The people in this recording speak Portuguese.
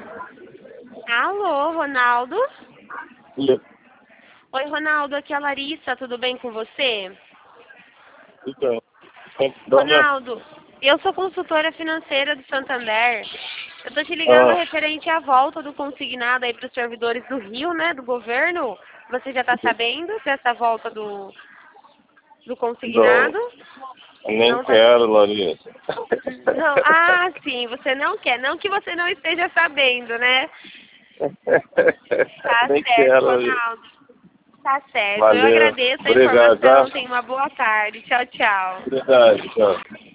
Alô, Ronaldo? Sim. Oi, Ronaldo, aqui é a Larissa, tudo bem com você? Então, Ronaldo, eu sou consultora financeira do Santander. Eu tô te ligando ah, referente à volta do consignado aí para os servidores do Rio, né, do governo. Você já tá sabendo dessa volta do não, consignado? nem Não tá... quero, Larissa. Não, ah, sim, você não quer. Não que você não esteja sabendo, né? Tá Nem certo, quero, Larissa. Ronaldo. Tá certo. Eu Valeu. agradeço a Obrigado, informação. tá? Tenha uma boa tarde. Tchau, tchau. Obrigado, tchau.